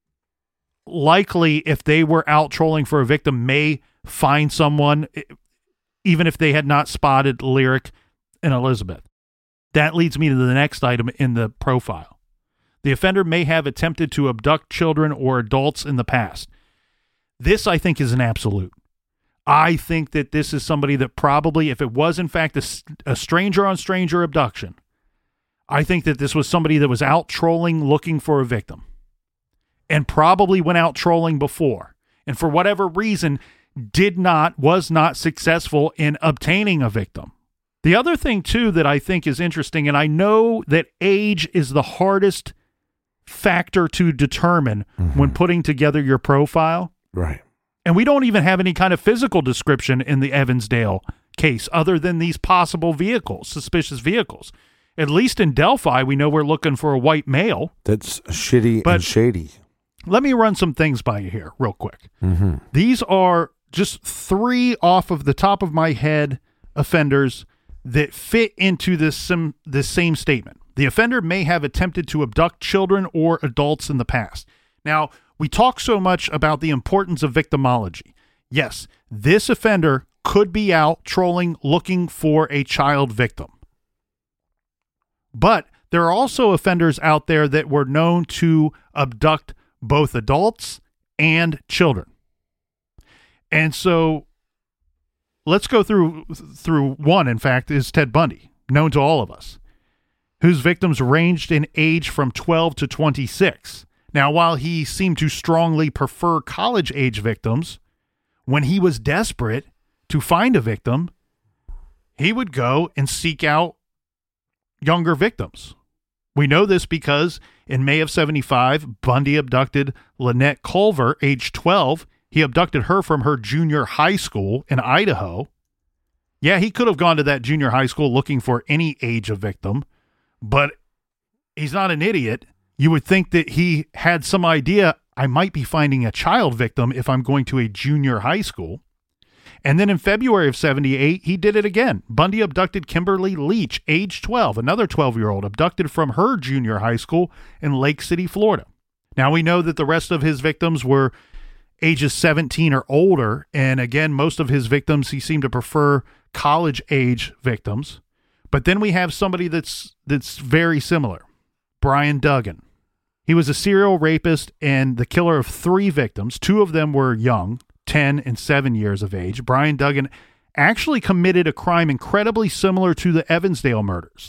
likely if they were out trolling for a victim, may find someone, even if they had not spotted Lyric and Elizabeth. That leads me to the next item in the profile. The offender may have attempted to abduct children or adults in the past. This, I think, is an absolute. I think that this is somebody that probably, if it was in fact a stranger on stranger abduction, I think that this was somebody that was out trolling looking for a victim and probably went out trolling before, and for whatever reason was not successful in obtaining a victim. The other thing too that I think is interesting, and I know that age is the hardest factor to determine when putting together your profile. Right. And we don't even have any kind of physical description in the Evansdale case other than these possible vehicles, suspicious vehicles. At least in Delphi, we know we're looking for a white male. That's shitty and shady. Let me run some things by you here real quick. These are just 3 off of the top of my head offenders that fit into this same statement. The offender may have attempted to abduct children or adults in the past. Now, we talk so much about the importance of victimology. Yes, this offender could be out trolling looking for a child victim. But there are also offenders out there that were known to abduct both adults and children. And so let's go through one, in fact, is Ted Bundy, known to all of us, whose victims ranged in age from 12 to 26. Now, while he seemed to strongly prefer college-age victims, when he was desperate to find a victim, he would go and seek out younger victims. We know this because in May of 75, Bundy abducted Lynette Culver, age 12. He abducted her from her junior high school in Idaho. Yeah, he could have gone to that junior high school looking for any age of victim, but he's not an idiot. You would think that he had some idea, I might be finding a child victim if I'm going to a junior high school. And then in February of 78, he did it again. Bundy abducted Kimberly Leach, age 12, another 12-year-old, abducted from her junior high school in Lake City, Florida. Now, we know that the rest of his victims were ages 17 or older, and again, most of his victims, he seemed to prefer college-age victims. But then we have somebody that's very similar, Brian Duggan. He was a serial rapist and the killer of 3 victims. 2 of them were young, 10 and 7 years of age. Brian Duggan actually committed a crime incredibly similar to the Evansdale murders.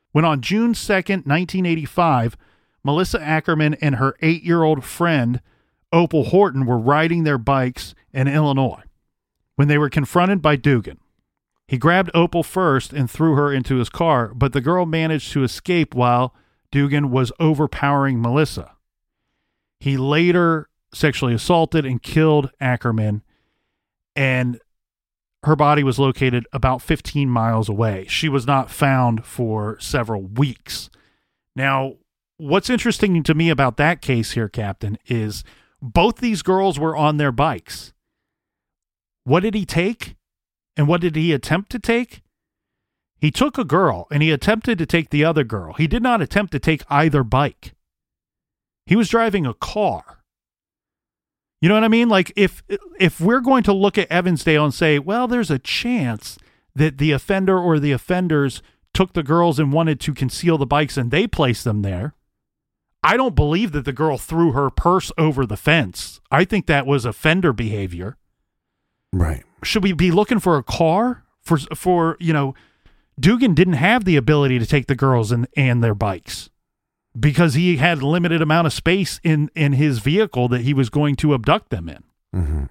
when on June 2nd, 1985, Melissa Ackerman and her 8-year-old friend, Opal Horton, were riding their bikes in Illinois when they were confronted by Dugan. He grabbed Opal first and threw her into his car, but the girl managed to escape while Dugan was overpowering Melissa. He later sexually assaulted and killed Ackerman, and her body was located about 15 miles away. She was not found for several weeks. Now, what's interesting to me about that case here, Captain, is both these girls were on their bikes. What did he take? And what did he attempt to take? He took a girl and he attempted to take the other girl. He did not attempt to take either bike. He was driving a car. You know what I mean? Like if we're going to look at Evansdale and say, well, there's a chance that the offender or the offenders took the girls and wanted to conceal the bikes and they placed them there, I don't believe that the girl threw her purse over the fence. I think that was offender behavior. Right. Should we be looking for a car for Dugan didn't have the ability to take the girls and their bikes because he had limited amount of space in his vehicle that he was going to abduct them in. Mm-hmm.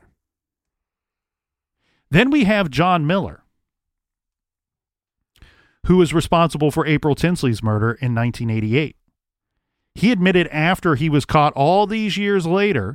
Then we have John Miller, who was responsible for April Tinsley's murder in 1988. He admitted after he was caught all these years later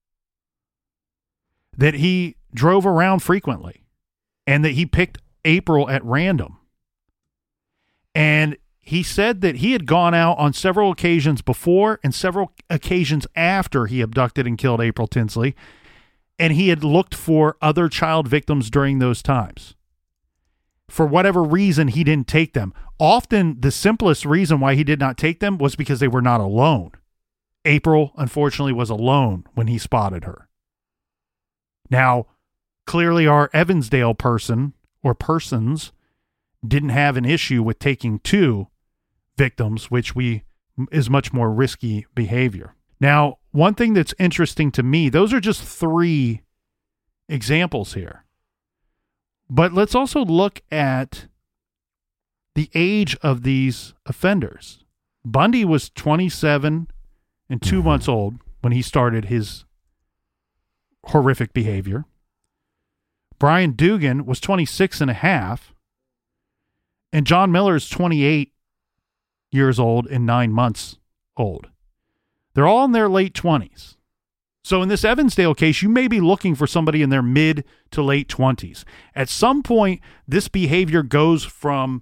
that he drove around frequently and that he picked April at random. And he said that he had gone out on several occasions before and several occasions after he abducted and killed April Tinsley, and he had looked for other child victims during those times. For whatever reason, he didn't take them. Often, the simplest reason why he did not take them was because they were not alone. April, unfortunately, was alone when he spotted her. Now, clearly our Evansdale person or persons didn't have an issue with taking two victims, which is much more risky behavior. Now, one thing that's interesting to me, those are just 3 examples here. But let's also look at the age of these offenders. Bundy was 27 and 2 months old when he started his horrific behavior. Brian Dugan was 26 and a half. And John Miller is 28 years old and 9 months old. They're all in their late 20s. So in this Evansdale case, you may be looking for somebody in their mid to late 20s. At some point, this behavior goes from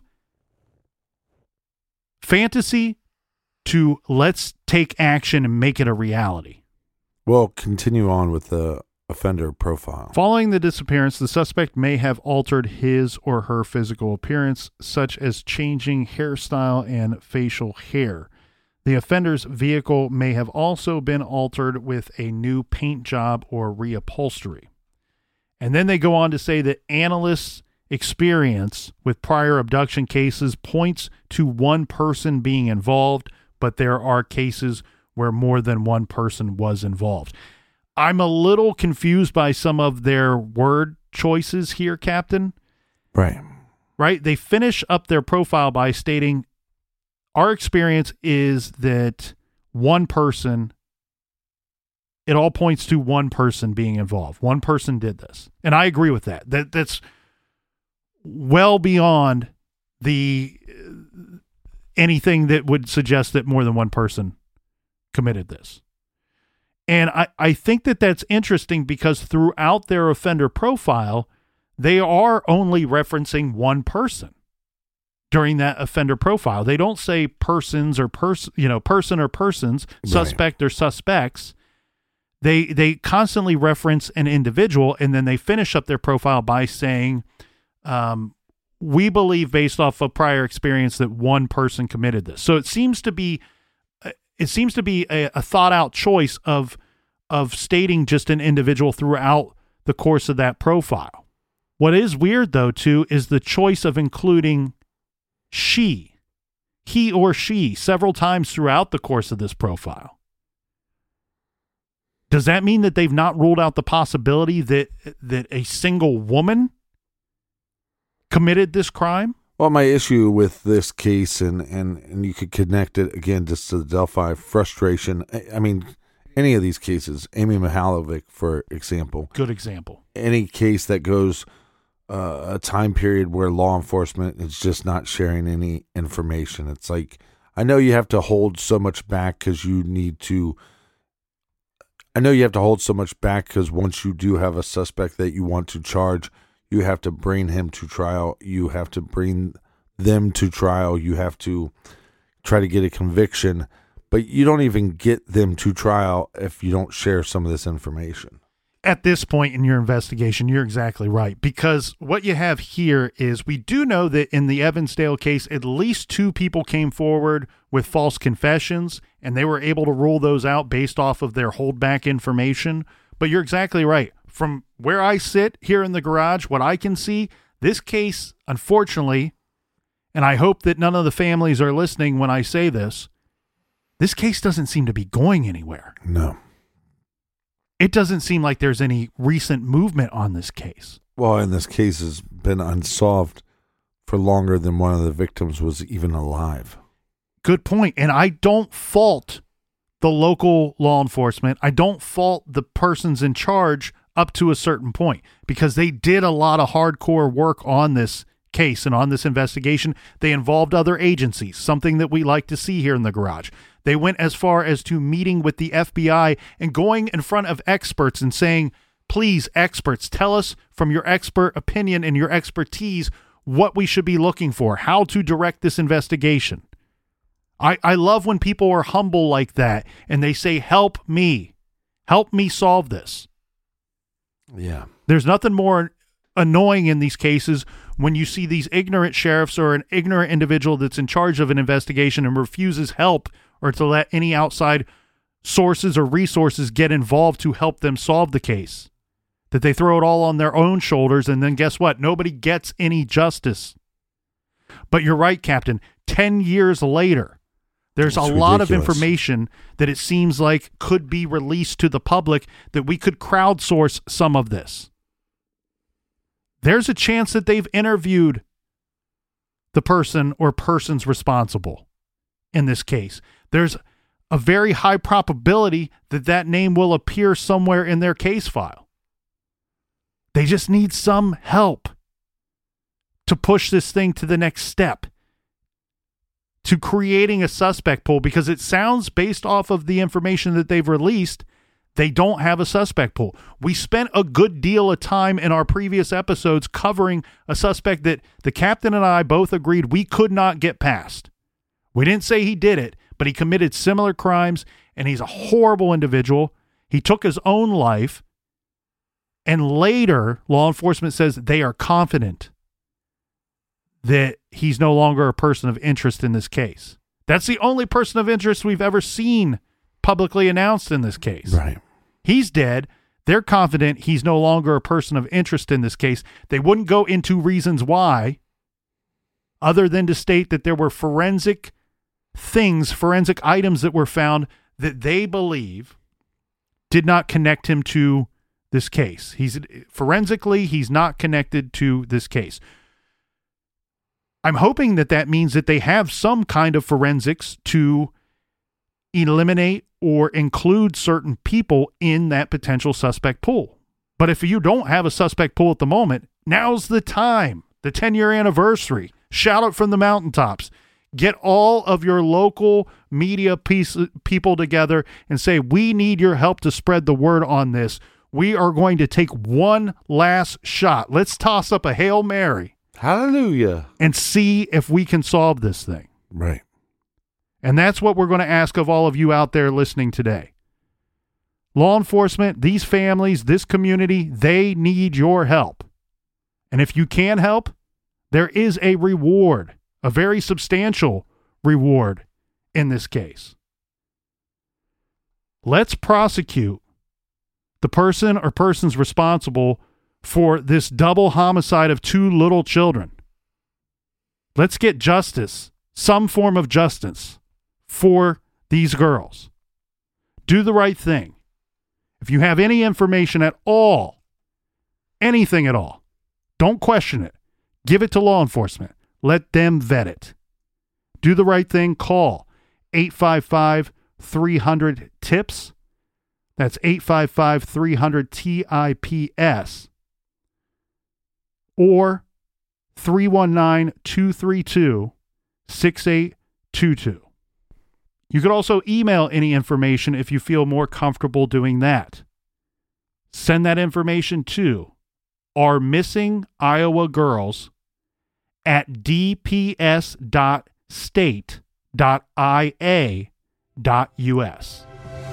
fantasy to let's take action and make it a reality. Well, continue on with the offender profile. Following the disappearance, the suspect may have altered his or her physical appearance, such as changing hairstyle and facial hair. The offender's vehicle may have also been altered with a new paint job or reupholstery. And then they go on to say that analysts' experience with prior abduction cases points to one person being involved, but there are cases where more than one person was involved. I'm a little confused by some of their word choices here, Captain. Right? They finish up their profile by stating, our experience is that one person, it all points to one person being involved. One person did this. And I agree with that. That's well beyond anything that would suggest that more than one person committed this. And I think that that's interesting because throughout their offender profile, they are only referencing one person during that offender profile. They don't say persons or person or persons, suspect or suspects. They constantly reference an individual, and then they finish up their profile by saying, we believe based off of prior experience that one person committed this. So it seems to be a thought out choice of stating just an individual throughout the course of that profile. What is weird though too is the choice of including he or she several times throughout the course of this profile. Does that mean that they've not ruled out the possibility that a single woman committed this crime? Well, my issue with this case, and you could connect it again just to the Delphi frustration. I mean, any of these cases, Amy Mihalovic, for example. Good example. Any case that goes a time period where law enforcement is just not sharing any information. It's like, I know you have to hold so much back because once you do have a suspect that you want to charge, you have to bring him to trial. You have to bring them to trial. You have to try to get a conviction, but you don't even get them to trial if you don't share some of this information. At this point in your investigation, you're exactly right, because what you have here is we do know that in the Evansdale case, at least 2 people came forward with false confessions, and they were able to rule those out based off of their holdback information. But you're exactly right. From where I sit here in the garage, what I can see, this case, unfortunately, and I hope that none of the families are listening when I say this case doesn't seem to be going anywhere. No. It doesn't seem like there's any recent movement on this case. Well, and this case has been unsolved for longer than one of the victims was even alive. Good point. And I don't fault the local law enforcement. I don't fault the persons in charge up to a certain point, because they did a lot of hardcore work on this case and on this investigation. They involved other agencies, something that we like to see here in the garage. They went as far as to meeting with the FBI and going in front of experts and saying, please, experts, tell us from your expert opinion and your expertise what we should be looking for, how to direct this investigation. I love when people are humble like that and they say, help me solve this. Yeah. There's nothing more annoying in these cases when you see these ignorant sheriffs or an ignorant individual that's in charge of an investigation and refuses help or to let any outside sources or resources get involved to help them solve the case. That they throw it all on their own shoulders, and then guess what? Nobody gets any justice. But you're right, Captain. 10 years later, there's a lot of information that it seems like could be released to the public, that we could crowdsource some of this. There's a chance that they've interviewed the person or persons responsible in this case. There's a very high probability that that name will appear somewhere in their case file. They just need some help to push this thing to the next step, to creating a suspect pool, because it sounds, based off of the information that they've released, they don't have a suspect pool. We spent a good deal of time in our previous episodes covering a suspect that the captain and I both agreed we could not get past. We didn't say he did it, but he committed similar crimes, and he's a horrible individual. He took his own life, and later law enforcement says they are confident that he's no longer a person of interest in this case. That's the only person of interest we've ever seen publicly announced in this case. Right. He's dead. They're confident he's no longer a person of interest in this case. They wouldn't go into reasons why, other than to state that there were forensic items that were found that they believe did not connect him to this case. Forensically, he's not connected to this case. I'm hoping that means that they have some kind of forensics to eliminate or include certain people in that potential suspect pool. But if you don't have a suspect pool at the moment, now's the time. The 10-year anniversary. Shout it from the mountaintops. Get all of your local media people together and say, we need your help to spread the word on this. We are going to take one last shot. Let's toss up a Hail Mary. Hallelujah. And see if we can solve this thing. Right. And that's what we're going to ask of all of you out there listening today. Law enforcement, these families, this community, they need your help. And if you can help, there is a reward, a very substantial reward in this case. Let's prosecute the person or persons responsible for this double homicide of 2 little children. Let's get justice, some form of justice for these girls. Do the right thing. If you have any information at all, anything at all, don't question it. Give it to law enforcement. Let them vet it. Do the right thing. Call 855-300-TIPS. That's 855-300-TIPS. Or 319-232-6822. You could also email any information if you feel more comfortable doing that. Send that information to our missing Iowa girls at dps.state.ia.us.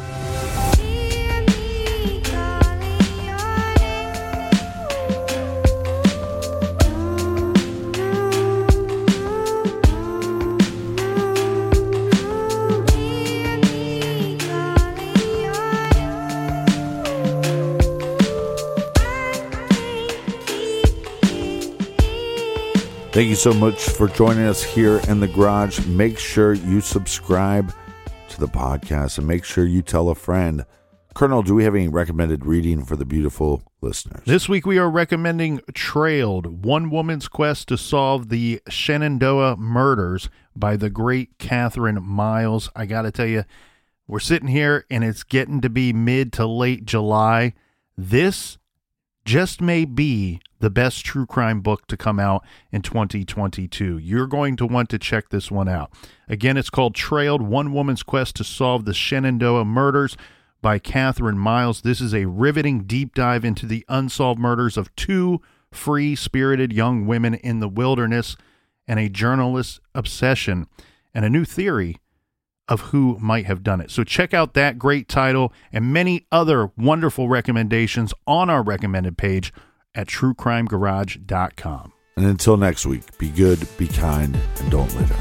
Thank you so much for joining us here in the garage. Make sure you subscribe to the podcast and make sure you tell a friend. Colonel, do we have any recommended reading for the beautiful listeners? This week we are recommending Trailed, One Woman's Quest to Solve the Shenandoah Murders by the great Catherine Miles. I got to tell you, we're sitting here and it's getting to be mid to late July. This just may be the best true crime book to come out in 2022. You're going to want to check this one out. Again, it's called Trailed, One Woman's Quest to Solve the Shenandoah Murders by Catherine Miles. This is a riveting deep dive into the unsolved murders of two free-spirited young women in the wilderness and a journalist's obsession and a new theory of who might have done it. So check out that great title and many other wonderful recommendations on our recommended page at truecrimegarage.com. And until next week, be good, be kind, and don't litter.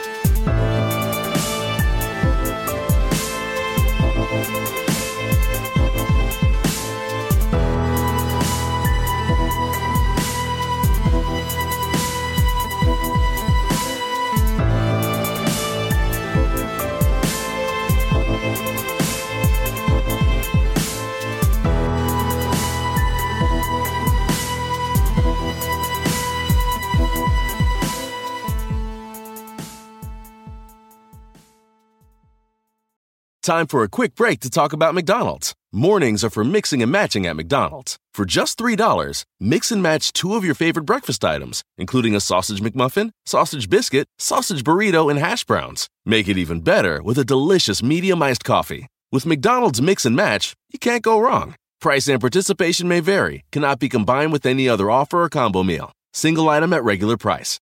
Time for a quick break to talk about McDonald's. Mornings are for mixing and matching at McDonald's. For just $3, mix and match two of your favorite breakfast items, including a sausage McMuffin, sausage biscuit, sausage burrito, and hash browns. Make it even better with a delicious medium iced coffee. With McDonald's Mix and Match, you can't go wrong. Price and participation may vary, cannot be combined with any other offer or combo meal. Single item at regular price.